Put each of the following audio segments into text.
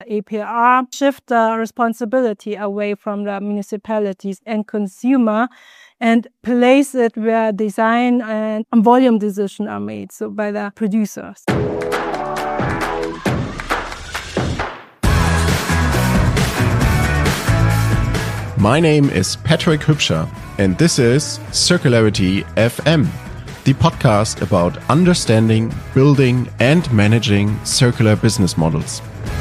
EPR shift the responsibility away from the municipalities and consumer and place it where design and volume decisions are made, so by the producers. My name is Patrick Hübscher, and this is Circularity FM, the podcast about understanding, building, and managing circular business models.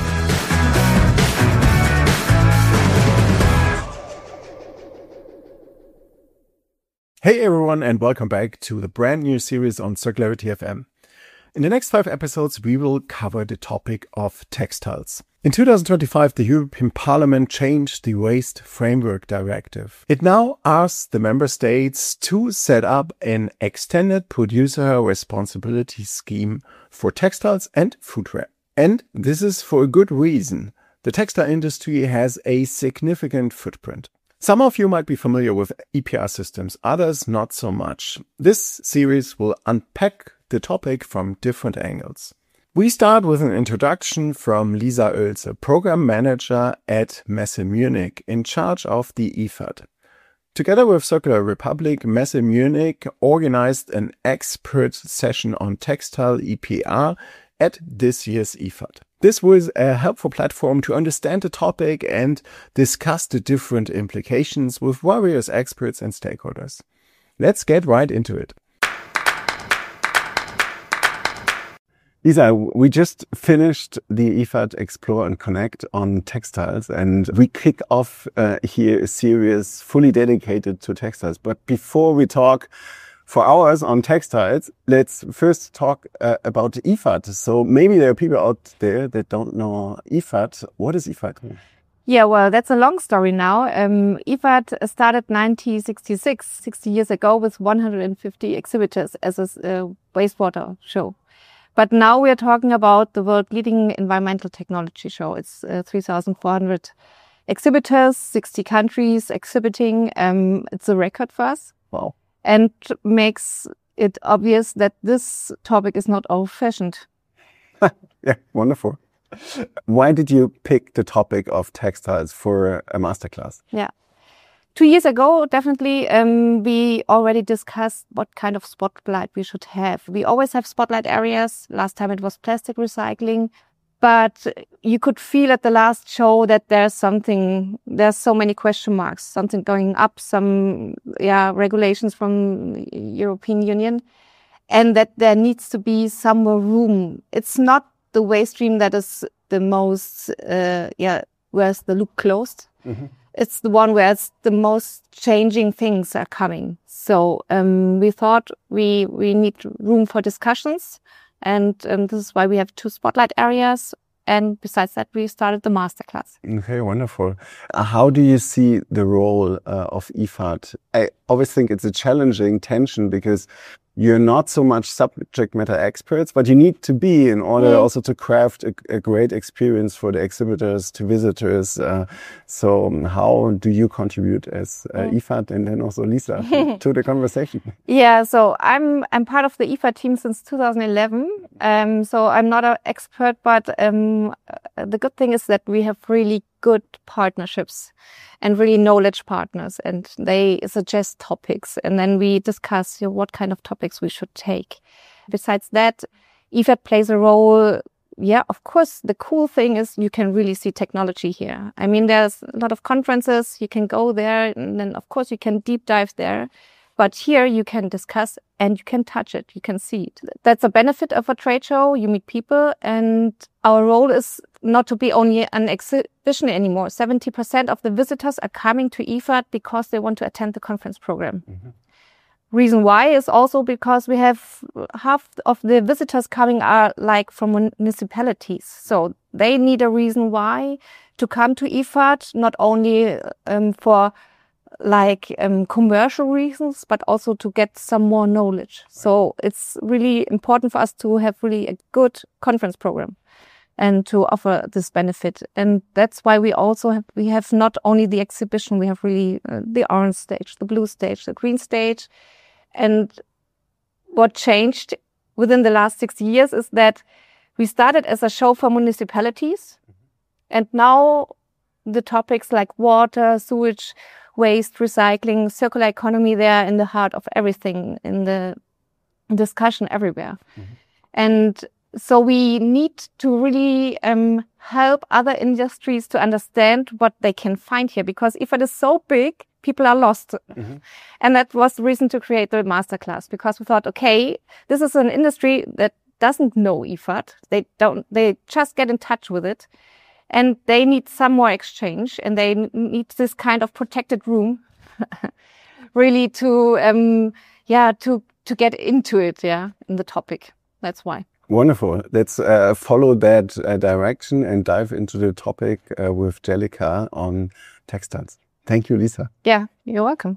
Hey everyone, and welcome back to the brand new series on Circularity FM. In the next 5 episodes, we will cover the topic of textiles. In 2025, the European Parliament changed the Waste Framework Directive. It now asks the member states to set up an extended producer responsibility scheme for textiles and footwear. And this is for a good reason. The textile industry has a significant footprint. Some of you might be familiar with EPR systems, others not so much. This series will unpack the topic from different angles. We start with an introduction from Lisa Oelze, program manager at Messe Munich, in charge of the IFAD. Together with Circular Republic, Messe Munich organized an expert session on textile EPR at this year's IFAD. This was a helpful platform to understand the topic and discuss the different implications with various experts and stakeholders. Let's get right into it. Lisa, we just finished the IFAD Explore and Connect on textiles, and we kick off here a series fully dedicated to textiles. But before we talk for hours on textiles, let's first talk about IFAD. So maybe there are people out there that don't know IFAD. What is IFAD? Yeah, well, that's a long story now. IFAD started 1966, 60 years ago, with 150 exhibitors as a wastewater show. But now we are talking about the world leading environmental technology show. It's 3,400 exhibitors, 60 countries exhibiting. It's a record for us. Wow. And makes it obvious that this topic is not old-fashioned. Yeah, wonderful. Why did you pick the topic of textiles for a masterclass? Yeah. 2 years ago, definitely, we already discussed what kind of spotlight we should have. We always have spotlight areas. Last time it was plastic recycling. But you could feel at the last show that there's so many question marks, something going up, some regulations from European Union, and that there needs to be some more room. It's not the waste stream that is the most, where's the loop closed. Mm-hmm. It's the one where it's the most changing things are coming. So we thought we need room for discussions. And this is why we have 2 spotlight areas. And besides that, we started the masterclass. Okay, wonderful. How do you see the role of IFAD? I always think it's a challenging tension because you're not so much subject matter experts, but you need to be in order also to craft a great experience for the exhibitors, to visitors. So how do you contribute as IFAD and then also Lisa to the conversation? Yeah, so I'm part of the IFAD team since 2011. So I'm not an expert, but the good thing is that we have really good partnerships and really knowledge partners, and they suggest topics, and then we discuss what kind of topics we should take. Besides that, IFAD plays a role. Yeah, of course, the cool thing is you can really see technology here. I mean, there's a lot of conferences, you can go there, and then of course you can deep dive there. But here you can discuss and you can touch it, you can see it. That's a benefit of a trade show. You meet people, and our role is not to be only an exhibition anymore. 70% of the visitors are coming to IFAD because they want to attend the conference program. Mm-hmm. Reason why is also because we have half of the visitors coming are like from municipalities. So they need a reason why to come to IFAD, not only for commercial reasons, but also to get some more knowledge. Right. So it's really important for us to have really a good conference program and to offer this benefit. And that's why we have not only the exhibition, we have really the orange stage, the blue stage, the green stage. And what changed within the last 6 years is that we started as a show for municipalities. And now the topics like water, sewage, waste, recycling, circular economy, they are in the heart of everything, in the discussion everywhere. And so we need to really help other industries to understand what they can find here, because IFAD is so big, people are lost. And that was the reason to create the masterclass, because we thought, okay, this is an industry that doesn't know IFAD. They just get in touch with it, and they need some more exchange, and they need this kind of protected room really to get into it, in the topic. That's why. Wonderful. Let's follow that direction and dive into the topic with Jellica on textiles. Thank you, Lisa. Yeah, you're welcome.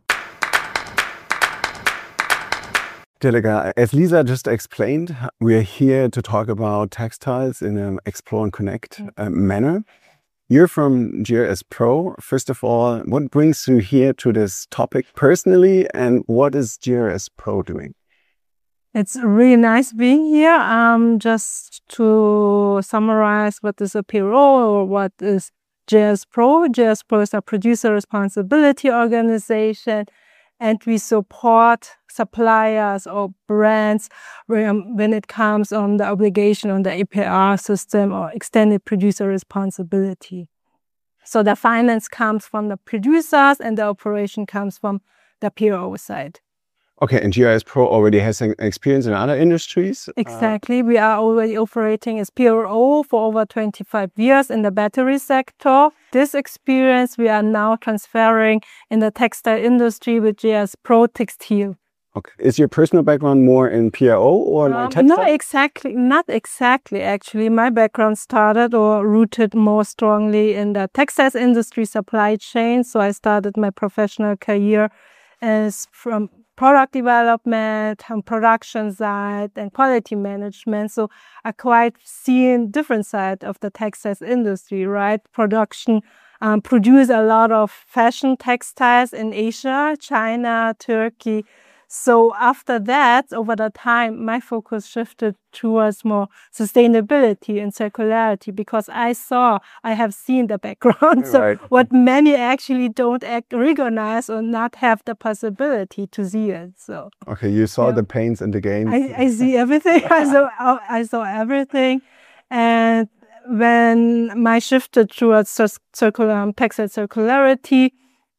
Jellica, as Lisa just explained, we are here to talk about textiles in an Explore and Connect manner. You're from GRS Pro. First of all, what brings you here to this topic personally, and what is GRS Pro doing? It's really nice being here. Just to summarize, what is a PRO or what is GRS Pro? GRS Pro is a producer responsibility organization, and we support suppliers or brands when it comes on the obligation on the APR system or extended producer responsibility. So the finance comes from the producers and the operation comes from the PRO side. Okay, and GRS Pro already has an experience in other industries? Exactly. We are already operating as PRO for over 25 years in the battery sector. This experience we are now transferring in the textile industry with GRS Pro Textile. Okay. Is your personal background more in PRO or textile? Not exactly, actually. My background started or rooted more strongly in the textiles industry supply chain. So I started my professional career as from product development, production side, and quality management. So I quite seen different side of the textiles industry, right? Production produce a lot of fashion textiles in Asia, China, Turkey. So after that, over the time, my focus shifted towards more sustainability and circularity, because I have seen the background. So Right. what many actually don't recognize or not have the possibility to see it. So Okay, you saw the pains and the gains. I see everything. I saw everything. And when my shifted towards textile circularity,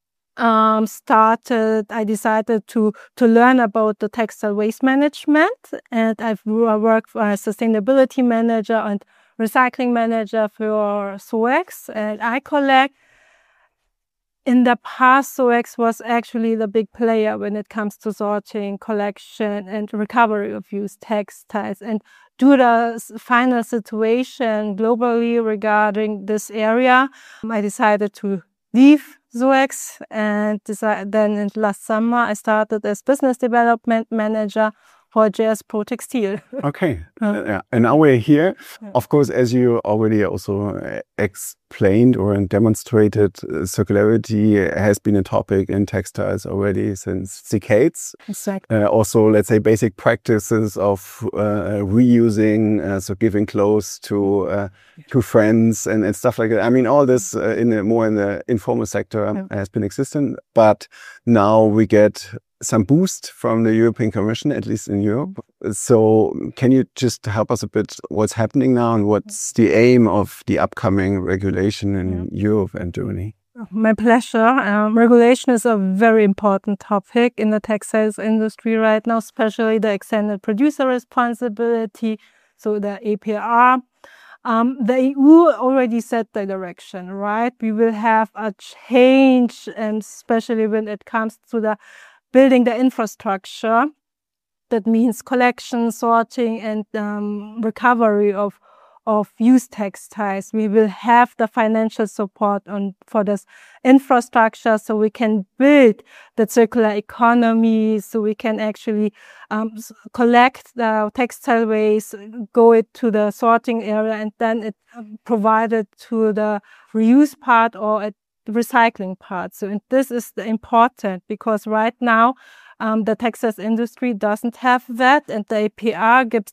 I decided to learn about the textile waste management, and I've worked as sustainability manager and recycling manager for SOEX and iCollect. In the past, SOEX was actually the big player when it comes to sorting, collection, and recovery of used textiles. And due to the final situation globally regarding this area, I decided to leave SOEX, and then in last summer I started as business development manager for GRS Pro Textile. Okay, yeah. And now we're here. Of course, as you already also explained or demonstrated, circularity has been a topic in textiles already since decades. Exactly. Also, let's say basic practices of reusing, so giving clothes to friends and stuff like that. I mean, all this in the informal sector has been existent, but now we get some boost from the European Commission, at least in Europe. So can you just help us a bit what's happening now and what's the aim of the upcoming regulation in Europe and Germany? My pleasure. Regulation is a very important topic in the textiles industry right now, especially the extended producer responsibility, so the APR. The EU already set the direction, right? We will have a change, and especially when it comes to the building the infrastructure. That means collection, sorting, and recovery of used textiles. We will have the financial support for this infrastructure, so we can build the circular economy, so we can actually collect the textile waste, go it to the sorting area, and then it provided to the reuse part or at the recycling part. So and this is important, because right now the textiles industry doesn't have that, and the APR gives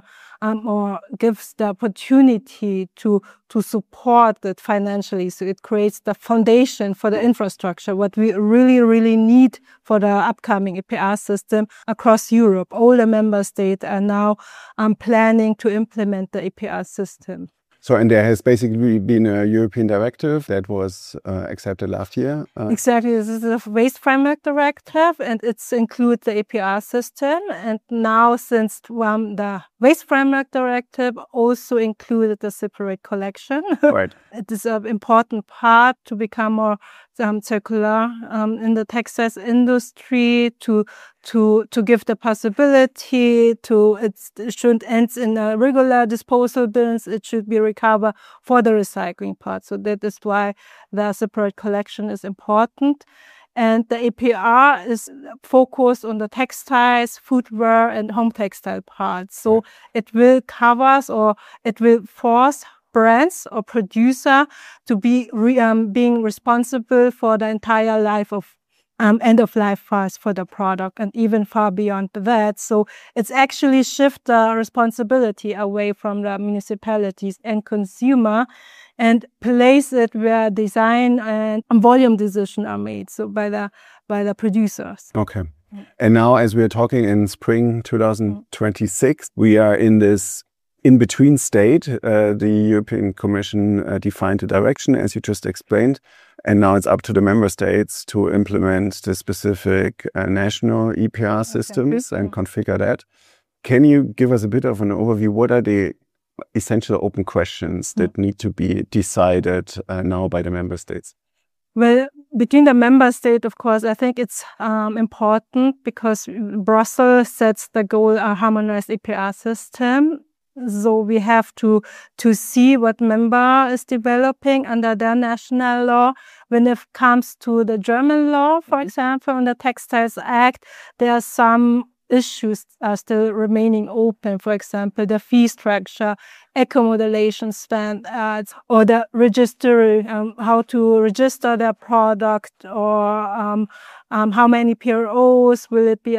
the opportunity to support it financially. So it creates the foundation for the infrastructure, what we really need for the upcoming APR system across Europe. All the member states are now planning to implement the APR system. So, and there has basically been a European directive that was accepted last year. Exactly. This is the Waste Framework Directive, and it's includes the APR system. And now, since the Waste Framework Directive also included the separate collection, Right. It is an important part to become more circular in the textiles industry, to give the possibility to it shouldn't end in a regular disposal bins. It should be recovered for the recycling part. So that is why the separate collection is important. And the APR is focused on the textiles, footwear, and home textile parts. So it will cover or it will force brands or producer to be being responsible for the entire life of end of life parts for the product, and even far beyond that. So it's actually shift the responsibility away from the municipalities and consumer, and place it where design and volume decisions are made. So by the producers. Okay. And now, as we are talking in spring 2026, we are in this in-between state. The European Commission defined a direction, as you just explained, and now it's up to the member states to implement the specific national EPR systems and configure that. Can you give us a bit of an overview? What are the essential open questions that need to be decided now by the member states? Well, between the member state, of course, I think it's important because Brussels sets the goal, a harmonized EPR system. So we have to see what member is developing under their national law. When it comes to the German law, for example, on the Textiles Act, there are some issues are still remaining open. For example, the fee structure, eco-modulation standards, or the registry, how to register their product, or how many PROs will it be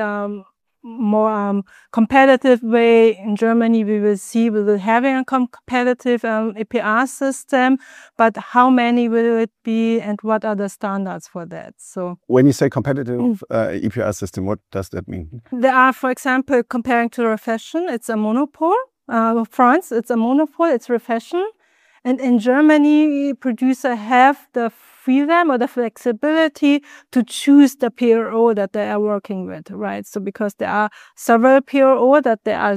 more competitive way. In Germany, we will have a competitive APR system, but how many will it be, and what are the standards for that? So when you say competitive EPR system, what does that mean? There are, for example, comparing to Refashion, it's a monopole. France, it's a monopole, it's Refashion. And in Germany, producers have the freedom or the flexibility to choose the PRO that they are working with, right? So because there are several PRO that they are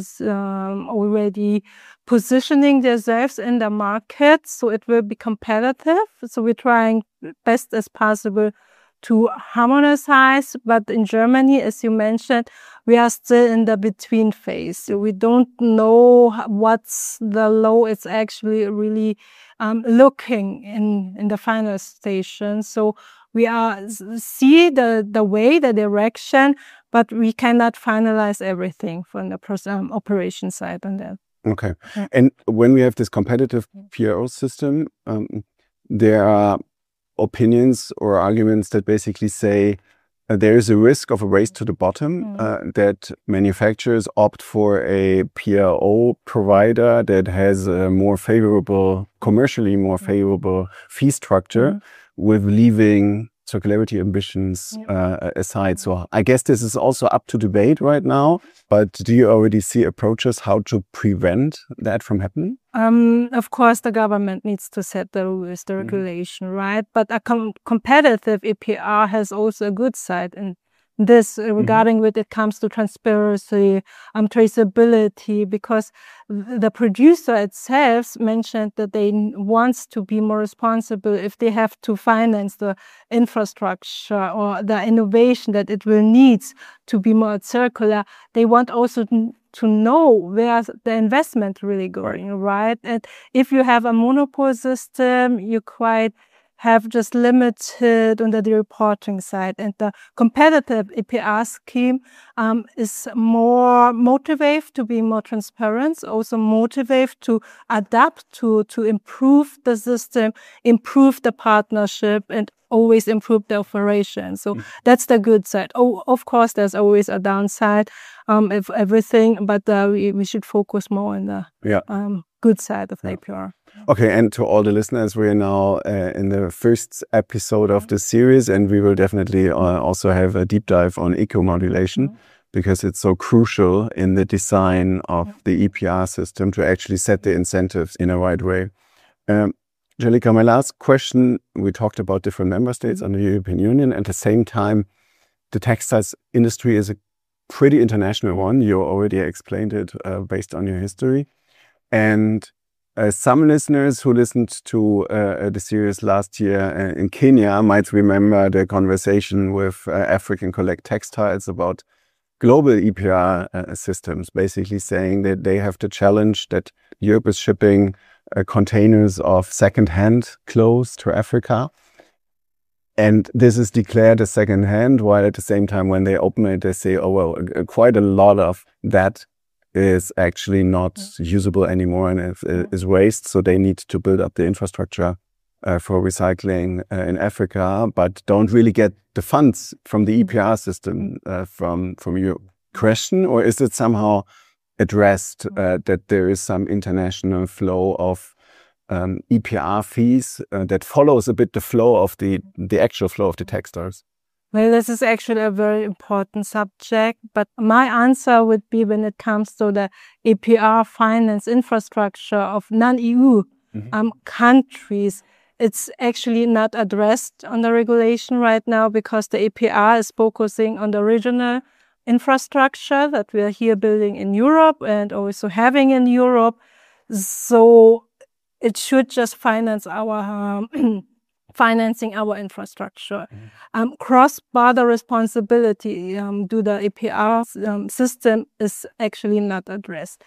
already positioning themselves in the market, so it will be competitive. So we're trying best as possible to harmonize, but in Germany, as you mentioned, we are still in the between phase. So we don't know what's the law is actually really looking in the final station. So we are see the way, the direction, but we cannot finalize everything from the operation side on that. Okay. And when we have this competitive PRO system, there are opinions or arguments that basically say there is a risk of a race to the bottom, that manufacturers opt for a PRO provider that has a more favorable, commercially more favorable fee structure, with leaving circularity ambitions aside. So I guess this is also up to debate right now, but do you already see approaches how to prevent that from happening? Of course, the government needs to set the rules, the regulation, right? But a competitive EPR has also a good side in this regarding when it comes to transparency, traceability, because the producer itself mentioned that they wants to be more responsible if they have to finance the infrastructure or the innovation that it will need to be more circular. They want also to know where the investment really going, right? And if you have a monopole system, you quite have just limited under the reporting side, and the competitive EPR scheme is more motivated to be more transparent, also motivated to adapt to improve the system, improve the partnership, and always improve the operation. So that's the good side. Oh, of course, there's always a downside of everything, but we should focus more on the good side of the APR. Okay, and to all the listeners, we are now in the first episode of the series, and we will definitely also have a deep dive on eco-modulation because it's so crucial in the design of the EPR system to actually set the incentives in a right way. Jelika, my last question, we talked about different member states under the European Union. At the same time, the textiles industry is a pretty international one. You already explained it based on your history. And some listeners who listened to the series last year in Kenya might remember the conversation with African Collect Textiles about global EPR systems, basically saying that they have the challenge that Europe is shipping containers of second-hand clothes to Africa. And this is declared as second-hand, while at the same time when they open it, they say, oh, well, quite a lot of that is actually not usable anymore and is waste. So they need to build up the infrastructure for recycling in Africa, but don't really get the funds from the EPR system from your question, or is it somehow addressed that there is some international flow of EPR fees that follows a bit the flow of the actual flow of the textiles? Well, this is actually a very important subject, but my answer would be when it comes to the EPR finance infrastructure of non-EU countries, it's actually not addressed on the regulation right now because the EPR is focusing on the regional infrastructure that we are here building in Europe and also having in Europe. So it should just finance our financing our infrastructure. Cross-border responsibility to the EPR system is actually not addressed.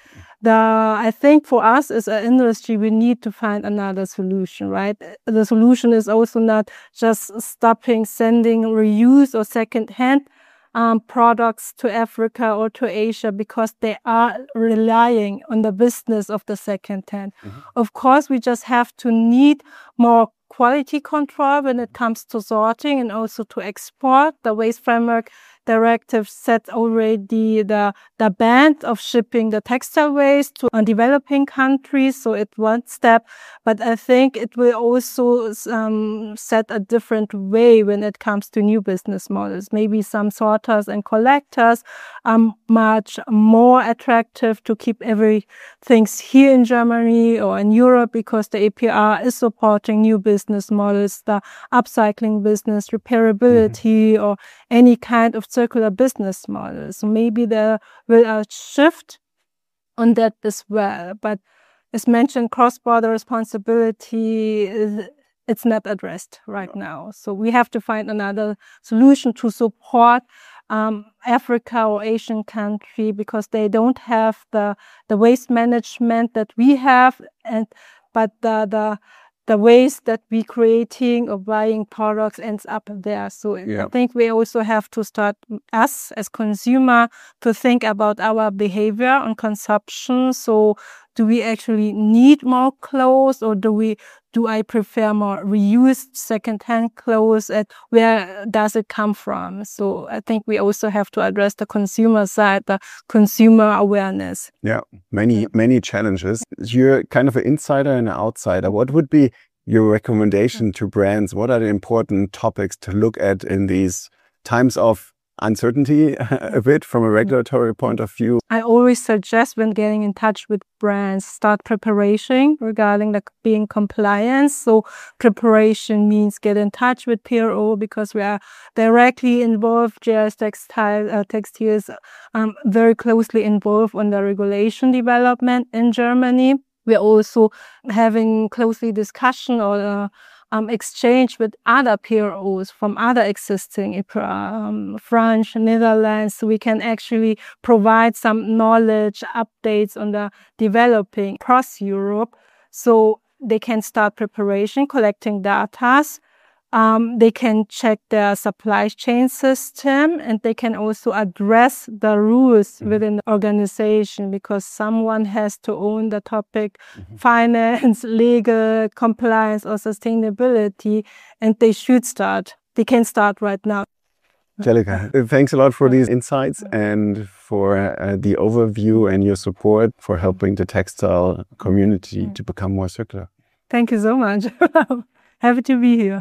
I think for us as an industry, we need to find another solution, right? The solution is also not just stopping sending reuse or second-hand products to Africa or to Asia because they are relying on the business of the second-hand. Of course, we just have to need more quality control when it comes to sorting and also to export. The Waste Framework Directive set already the ban of shipping the textile waste to developing countries, so it's one step. But I think it will also set a different way when it comes to new business models. Maybe some sorters and collectors are much more attractive to keep everything here in Germany or in Europe because the APR is supporting new business models, the upcycling business, repairability, or any kind of circular business model. So maybe there will a shift on that as well. But as mentioned, cross-border responsibility, it's not addressed right now. So we have to find another solution to support Africa or Asian country because they don't have the waste management that we have, but the waste that we creating or buying products ends up there. So I think we also have to start, us as consumer, to think about our behavior on consumption. So do we actually need more clothes, or do I prefer more reused second-hand clothes, and where does it come from? So I think we also have to address the consumer side, the consumer awareness. Yeah, many challenges. You're kind of an insider and an outsider. What would be your recommendation to brands? What are the important topics to look at in these times of uncertainty a bit from a regulatory point of view? I always suggest when getting in touch with brands, start preparation regarding being compliant. So preparation means get in touch with PRO because we are directly involved. JS Textiles very closely involved on the regulation development in Germany. We're also having closely discussion or exchange with other PROs from other existing French, Netherlands, so we can actually provide some knowledge updates on the developing across Europe, so they can start preparation, collecting data, They can check their supply chain system, and they can also address the rules within the organization, because someone has to own the topic finance, legal, compliance, or sustainability, and they should start. They can start right now. Angelica, thanks a lot for these insights and for the overview and your support for helping the textile community to become more circular. Thank you so much. Happy to be here.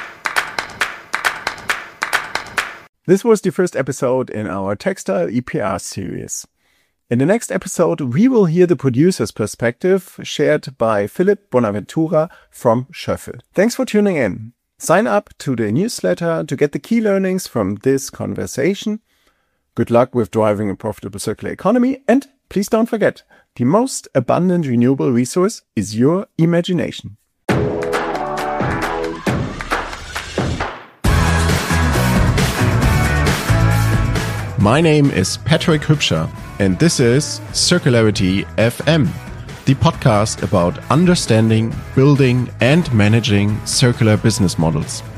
This was the first episode in our Textile EPR series. In the next episode, we will hear the producer's perspective shared by Philip Bonaventura from Schöffel. Thanks for tuning in. Sign up to the newsletter to get the key learnings from this conversation. Good luck with driving a profitable circular economy. And please don't forget, the most abundant renewable resource is your imagination. My name is Patrick Hübscher, and this is Circularity FM, the podcast about understanding, building, and managing circular business models.